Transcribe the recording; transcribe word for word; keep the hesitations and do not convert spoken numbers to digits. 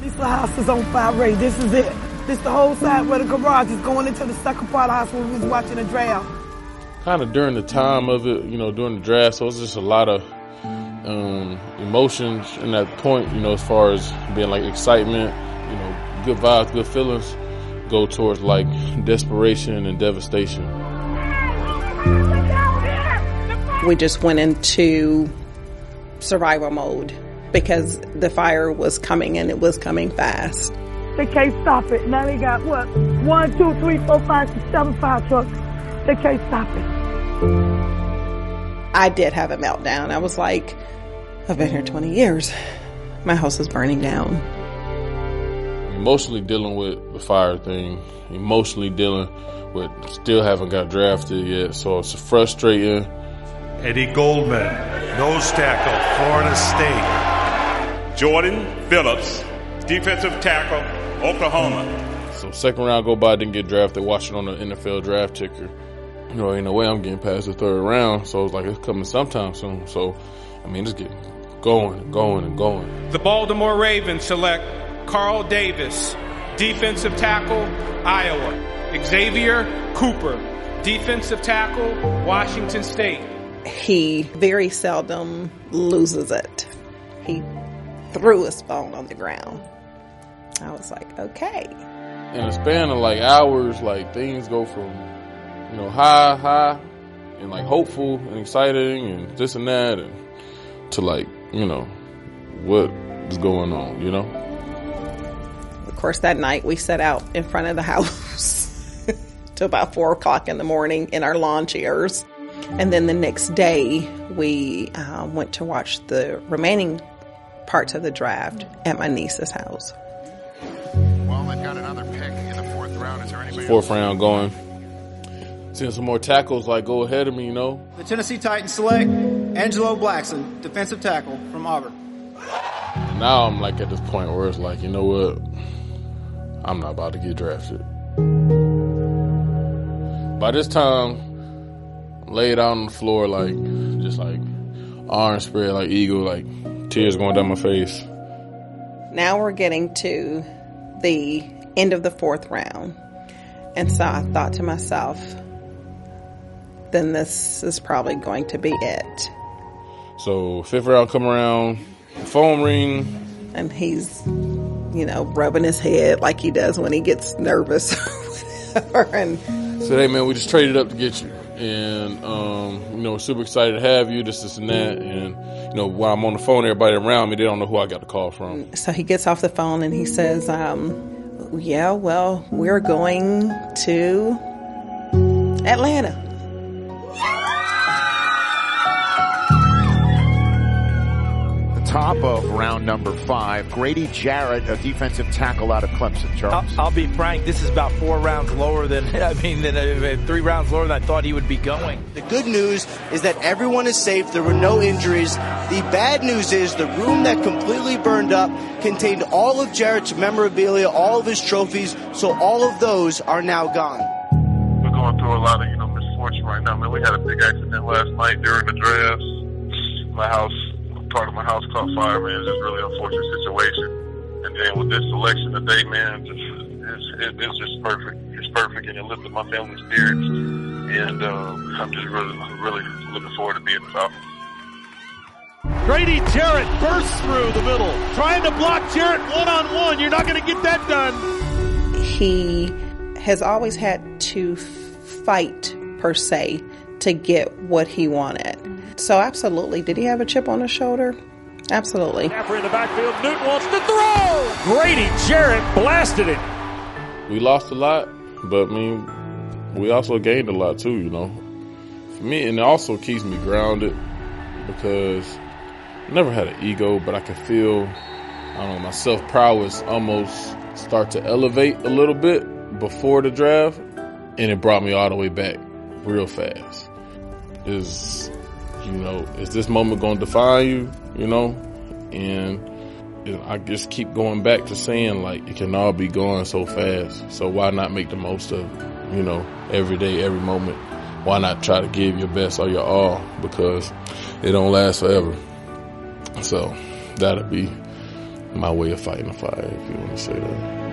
Cecil house is on fire, Ray. This is it. This the whole side where the garage is going into the second part of the house where we was watching the draft. Kind of during the time of it, you know, during the draft, so it was just a lot of um, emotions in that point, you know, as far as being like excitement, you know, good vibes, good feelings, go towards like desperation and devastation. We just went into survival mode because the fire was coming and it was coming fast. They can't stop it. Now they got what? One, two, three, four, five, six, seven fire trucks. They can't stop it. I did have a meltdown. I was like, I've been here twenty years. My house is burning down. Emotionally dealing with the fire thing, emotionally dealing with still haven't got drafted yet, so it's frustrating. Eddie Goldman, nose tackle, Florida State. Jordan Phillips, defensive tackle, Oklahoma. So second round go by, didn't get drafted, watching on the N F L draft ticker. You know, ain't no way I'm getting past the third round, so it's like it's coming sometime soon. So, I mean, just get going and going and going. The Baltimore Ravens select Carl Davis, defensive tackle, Iowa. Xavier Cooper, defensive tackle, Washington State. He very seldom loses it. He threw his phone on the ground. I was like, okay. In a span of like hours, like things go from, you know, high, high, and like hopeful and exciting and this and that, and to like, you know, what is going on, you know? Of course, that night we sat out in front of the house till about four o'clock in the morning in our lawn chairs. And then the next day, we uh, went to watch the remaining parts of the draft at my niece's house. Well, they've got another pick in the fourth round. Is there anybody Fourth else? round going. Seeing some more tackles like go ahead of me, you know. The Tennessee Titans select Angelo Blackson, defensive tackle from Auburn. Now I'm like at this point where it's like, you know what? I'm not about to get drafted. By this time, laid out on the floor, like, just like arms spread like eagle, like tears going down my face. Now we're getting to the end of the fourth round. And so I thought to myself, then this is probably going to be it. So fifth round come around, phone ring. And he's, you know, rubbing his head like he does when he gets nervous or whatever. And said, hey man, we just traded up to get you. And, um, you know, we're super excited to have you, this, this, and that. And, you know, while I'm on the phone, everybody around me, they don't know who I got the call from. So he gets off the phone and he says, um, yeah, well, we're going to Atlanta. Top of round number five, Grady Jarrett, a defensive tackle out of Clemson. Charles, I'll, I'll be frank. This is about four rounds lower than I mean, than uh, three rounds lower than I thought he would be going. The good news is that everyone is safe. There were no injuries. The bad news is the room that completely burned up contained all of Jarrett's memorabilia, all of his trophies. So all of those are now gone. We're going through a lot of, you know, misfortune right now. Man, we had a big accident last night during the drafts. My house. Part of my house caught fire, man. It's just a really unfortunate situation. And then with this selection today, man, just, it's, it, it's just perfect. It's perfect, and it lifted my family's spirits. And uh, I'm just really, really looking forward to being the Falcons. Grady Jarrett bursts through the middle, trying to block Jarrett one-on-one. You're not going to get that done. He has always had to fight, per se, to get what he wanted. So absolutely. Did he have a chip on his shoulder? Absolutely. After in the backfield, Newton wants to throw. Grady Jarrett blasted it. We lost a lot, but I mean, we also gained a lot too, you know. For me, and it also keeps me grounded because I never had an ego, but I can feel, I don't know, my self-prowess almost start to elevate a little bit before the draft, and it brought me all the way back real fast. Is You know, is this moment going to define you, you know? And you know, I just keep going back to saying, like, it can all be going so fast. So why not make the most of it, you know, every day, every moment? Why not try to give your best or your all? Because it don't last forever. So that'll be my way of fighting the fire, if you want to say that.